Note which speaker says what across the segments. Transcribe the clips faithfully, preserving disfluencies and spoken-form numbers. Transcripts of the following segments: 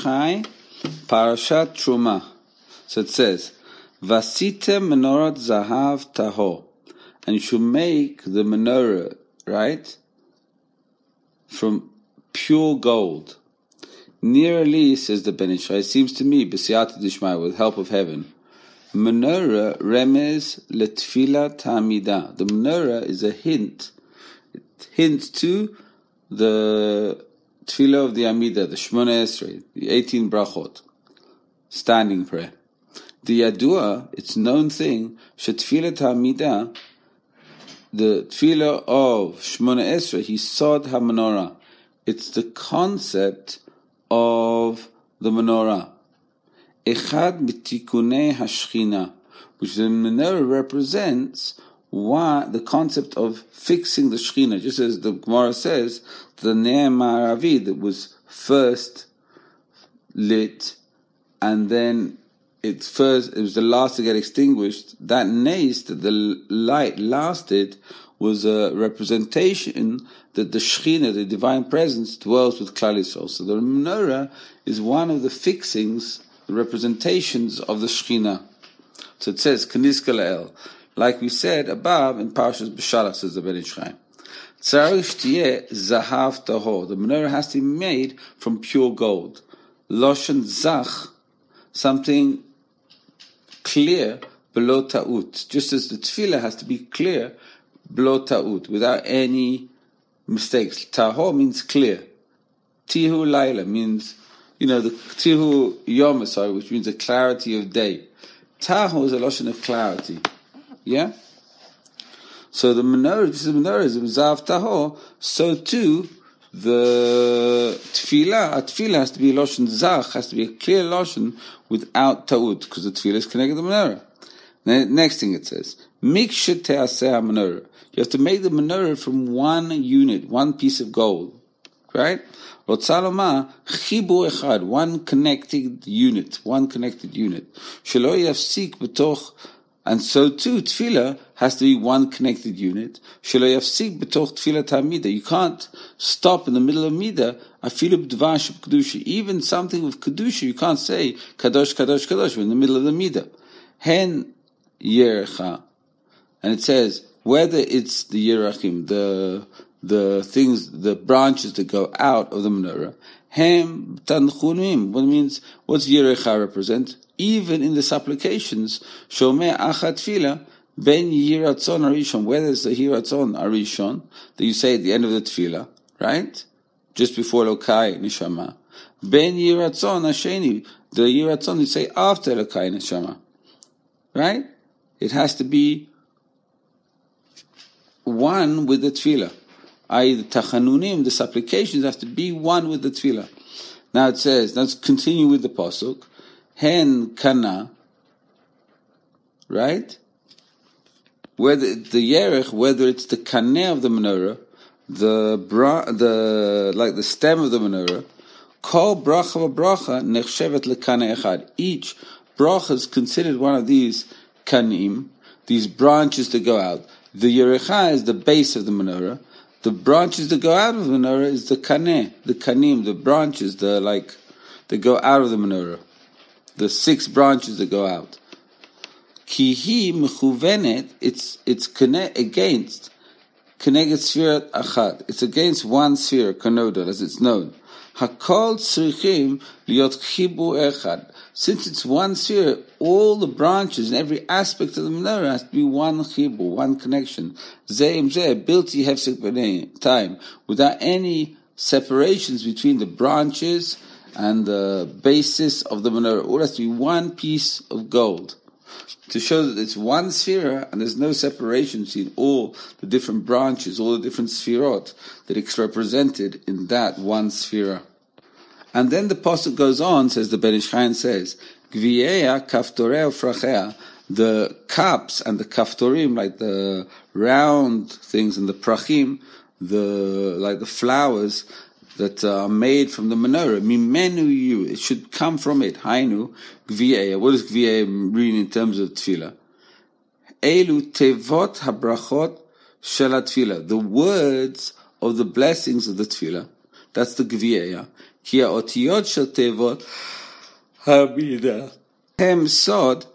Speaker 1: Chai, Parashat Truma. So it says, Vasitem menorot zahav taho. And you should make the menorah, right, from pure gold. Nearly, says the Ben Ish Chai, it seems to me, b'siyata dishmaya, with help of heaven, menorah remez letfila ta'amida. The menorah is a hint. It hints to the tefillah of the Amida, the Shmona Esrei, the eighteen brachot, standing prayer. The Yadua, it's known thing, shetfila ta'amida, the tefillah of Shmona Esrei, he sod ha-menorah. It's the concept of the menorah. Echad b'tikunei hashchina, which the menorah represents why the concept of fixing the Shechina, just as the Gemara says, the Ner Ma'aravi that was first lit, and then it first it was the last to get extinguished. That nace that the light lasted was a representation that the Shechina, the divine presence, dwells with Klal Yisrael. So the menorah is one of the fixings, the representations of the Shechina. So it says Kniska La'el. Like we said above in Parshas B'Shalach, says the Ben Ish Chai. Tzarich tiyeh zahav tahor. The menorah has to be made from pure gold. Loshen zach, something clear below ta'ut. Just as the tefillah has to be clear below ta'ut, without any mistakes. Tahor means clear. Tihu laila means, you know, the tihu yom, sorry, which means the clarity of day. Tahor is a loshen of clarity. Yeah? So the menorah, just the menorah is zav tahor, so too the tefillah, a tefillah has to be loshen zach, has to be a clear loshen without ta'ud, because the tefillah is connected to the menorah. The next thing it says, mikshet te'aseh ha-menorah. You have to make the menorah from one unit, one piece of gold. Right? Rotzaloma, chibur echad, one connected unit, one connected unit. Shelo yafsik b'toch. And so too, tefillah has to be one connected unit. Shelo yafsik b'toch tefillah ta'amida. You can't stop in the middle of midah. Afilu b'dvash b'kedusha. Even something with kedusha, you can't say kadosh, kadosh, kadosh. We're in the middle of the midah. Hen yerecha. And it says, whether it's the yerachim, the the things, the branches that go out of the menorah, hem tanchunim. What means, what's yerecha represent? Even in the supplications, Shomeh Achat Tefillah, Ben Yiratzon Arishon, whether it's the Yiratzon Arishon, that you say at the end of the Tefillah, right? Just before Lokai Neshama. Ben Yiratzon Asheni, the Yiratzon you say after Lokai Neshama. Right? It has to be one with the Tefillah. that is, the Tachanunim, the supplications have to be one with the Tefillah. Now it says, let's continue with the Pasuk. Hen kana, right? Whether the yerech, whether it's the kaneh of the menorah, the bra, the like the stem of the menorah, kol bracha v'bracha nechshevet lekaneh echad. Each bracha is considered one of these kanim, these branches that go out. The yerecha is the base of the menorah. The branches that go out of the menorah is the kaneh, the kanim, the branches, the like that go out of the menorah. The six branches that go out. Kihi mechuvenet, it's it's connect against connected spherat achad. It's against one sphere, kanoda, as it's known. Hakol tzrichim liot chibur echad. Since it's one sphere, all the branches and every aspect of the menorah has to be one chibur, one connection. Zeim zeh bilti hefsek b'nei time, without any separations between the branches and the basis of the menorah. All has to be one piece of gold, to show that it's one sphere and there's no separation between all the different branches, all the different sphirot that it's represented in that one sphere. And then the pasuk goes on, says the Ben Ish Chai, says, Gviyeya kaftorei ufrachea, the cups and the kaftorim, like the round things, and the prachim, the like the flowers that are made from the menorah, mimenu you, it should come from it. Hainu, gvi'eya. What does gvi'eya mean in terms of tefillah? Elu tevot habrachot shel tefillah. The words of the blessings of the tefillah. That's the gvi'eya. כי האותיות של תיבות המידה הם סוד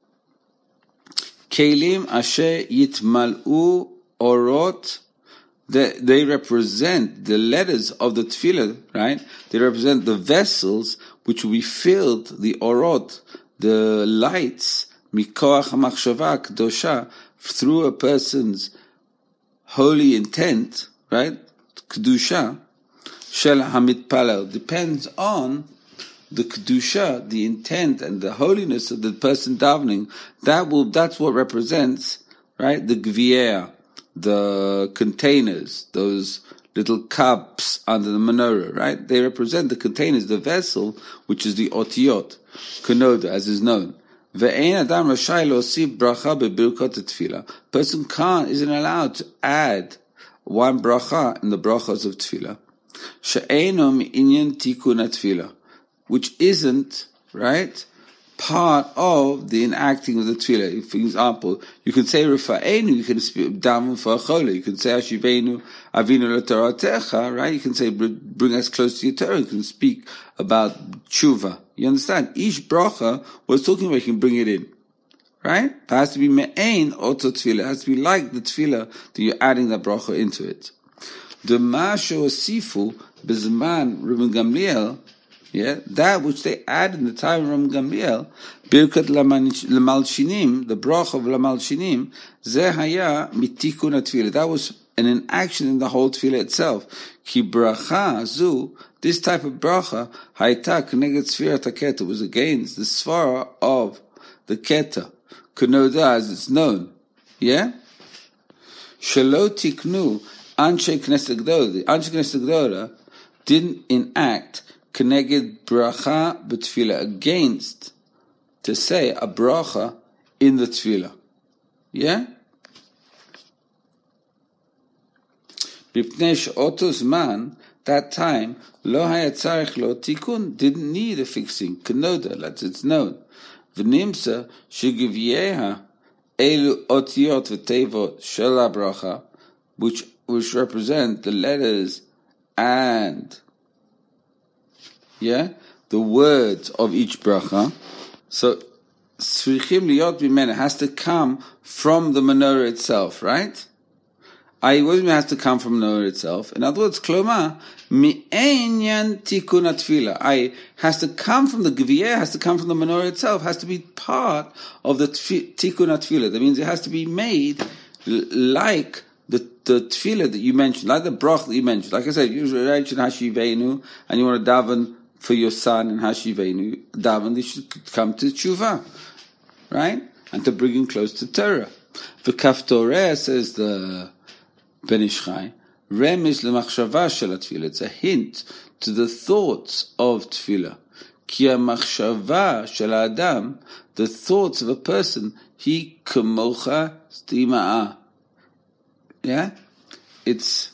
Speaker 1: כלים אשר יתמלאו אורות. They, they represent the letters of the tefillah, right? They represent the vessels which will be filled, the orot, the lights, mikoach hamachshava kedosha, through a person's holy intent, right? Kedusha, shel hamitpalel, depends on the kedusha, the intent and the holiness of the person davening. That will, that's what represents, right? The gvieh, the containers, those little cups under the menorah, right? They represent the containers, the vessel, which is the otiyot, kenoda, as is known. Ve'ein adam rashai le'osif bracha bebirkot tefillah. Person can't, isn't allowed to add one bracha in the brachas of tefillah. She'eino mi'inyan tikun tefillah, which isn't, right, part of the enacting of the tefillah. For example, you can say Rifa'enu, you can speak daven for a chola, you can say Ashivenu Avinu L'Toratecha, right? You can say bring us close to your Torah, you can speak about tshuva. You understand? Each bracha was talking about, you can bring it in. Right? It has to be me'ein oto tefillah, it has to be like the tefillah that you're adding the bracha into it. The ma'asho asifu bezman Reuben Gamliel, yeah, that which they add in the time of Ram Gamliel, Birkat Lamalshinim, the brach of Lamalshinim, Zeh haya mitikun tefillah. That was an inaction in the whole tefillah itself. Ki bracha zu, this type of bracha, hayta k'neged sfirat haketa, was against the svara of the keta, k'noda, as it's known. Yeah? Shelo tiknu anshe knesset gdola. The anshe knesset gdola didn't enact Keneged bracha b'tefillah, against to say a bracha in the tefillah. Yeah? B'pnei she'oto zman, that time, lo haya tzarich lo tikun, didn't need a fixing. Kenoda, as it's known. V'nimsa shegivyeha elu otiyot v'tevot shel bracha, which which represent the letters and yeah, the words of each bracha. So, tzrichim liyot bimena has to come from the menorah itself, right? I what do you mean has to come from the menorah itself? In other words, kloma mi'enyan tikun tefillah. I has to come from the gvieh, has to come from the menorah itself, has to be part of the tikun tefillah. That means it has to be made like the the tefillah that you mentioned, like the brach that you mentioned. Like I said, you mentioned Hashivenu, and you want to daven for your son and Hashivenu, daven, they should come to tshuva, right? And to bring him close to Torah. The Kaftoreh, says the Ben Ish Chai, Remiz lemachshava shel tefillah. It's a hint to the thoughts of tefillah. Ki hamachshava shel adam, the thoughts of a person, hi kamocha stima'ah. Yeah? It's,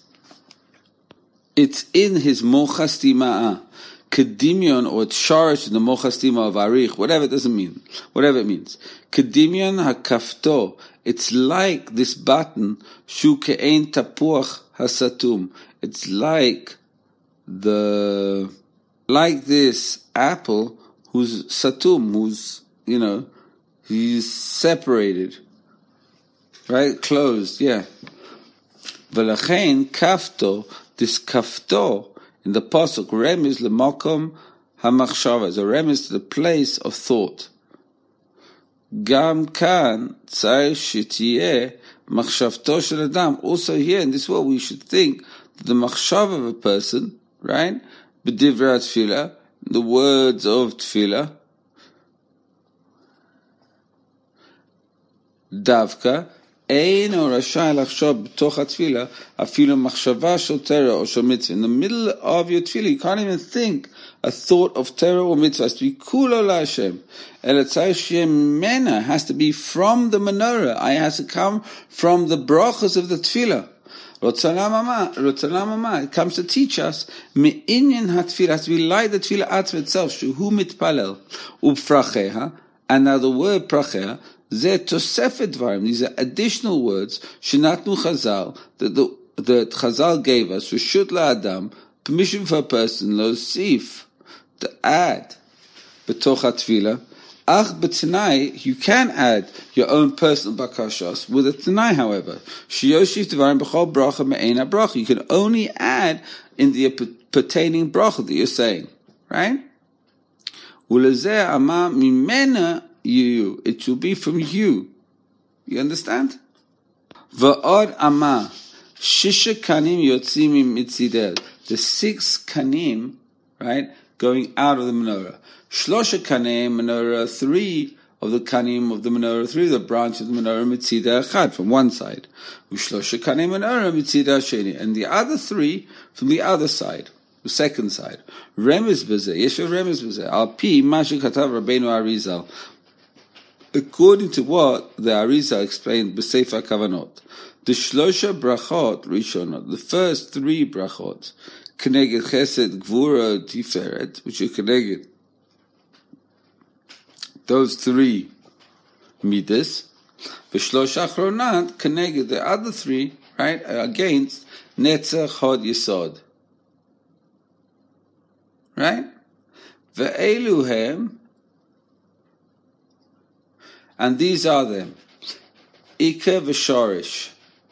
Speaker 1: it's in his mocha stima'ah. Kedimion, or it's sharish in the mocha stima of arich, whatever it doesn't mean, whatever it means. Kedimion hakafto, it's like this button, shu ke'ein tapuach hasatum. It's like the, like this apple who's satum, who's, you know, he's separated, right? Closed, yeah. V'lachein kafto, this kafto, in the pasuk, remiz lemakom hamachshava, is a remiz to the place of thought. Gam kan tzarich shetieh machshavto shel adam. Also here in this world, we should think that the machshav of a person, right? B'divrei tefillah, the words of tefillah, davka. In the middle of your tefillah, you can't even think a thought of Torah or mitzvah. It has to be kula la'Hashem. Mena has to be from the menorah. It has to come from the brachas of the tefillah. It comes to teach us me'inyan hatefillah has to be like the tefillah atzma itself. Shuhu mitpalel u'pracheha, and now the word pracheha, these are additional words, Shenatnu Chazal, that the that Chazal gave us, Reshut LaAdam, permission for a person, lo sif, to add, betoch hatfila, ach b'tanai, you can add your own personal bakashos with a tanai, however. Shiyoshif devarim b'chol bracha me'ena bracha. You can only add in the pertaining bracha that you're saying, right? Ulezeh ama mimena you. It will be from you. You understand? Va'od ama shisha kanim yotzim mitzidel. The six kanim, right, going out of the menorah. Shlosha kanim menorah, three of the kanim of the menorah, three of the branch of the menorah mitzida achad, from one side. Shlosha kanim menorah mitzida sheni, and the other three from the other side, the second side. Remez b'zeh, yeshu remez b'zeh, al pi mashu katav Rabbeinu Arizal, according to what the Arizal explained b'sefer kavanot. The shlosha brachot rishonot, the first three brachot, keneged chesed gvura tiferet, which are keneged those three midas, v'shlosh achronat keneged the other three, right, against netzach hod yesod, right? Ve'elu hem, and these are them, ikar v'shorish.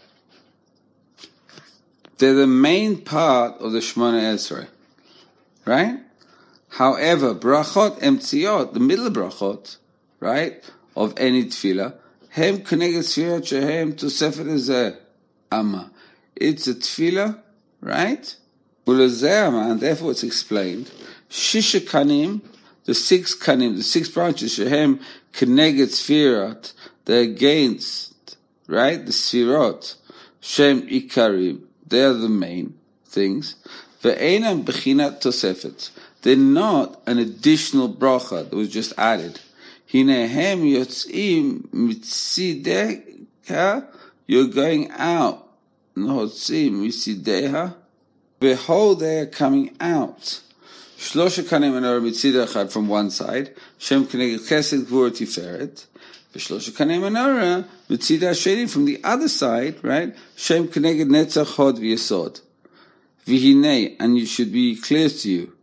Speaker 1: They're the main part of the Shemona Esrei, right? However, brachot emtziot, the middle brachot, right, of any tefillah, hem keneged sfirat shehem tosefet ezeh amma. It's a tefillah, right? Ulezeh amma, and therefore it's explained. Shisha kanim, the six kanim, the six branches, shehem keneged sfirat, they're against, right, the sfirot, shem ikarim, they're the main things. Ve'enam bechinat tosefet. They're not an additional bracha that was just added. Hinehem yotzim mitzideha, you're going out. Notzim mitzideha. Behold, they are coming out. Shlosha kanim menorah mitzidechad from one side. Shem keneged chesed gvura tiferet. V'shlosha kanim menorah mitzida sheni from the other side, right? Shem keneged netzach hod v'yesod. V'hinei, and you should be clear to you.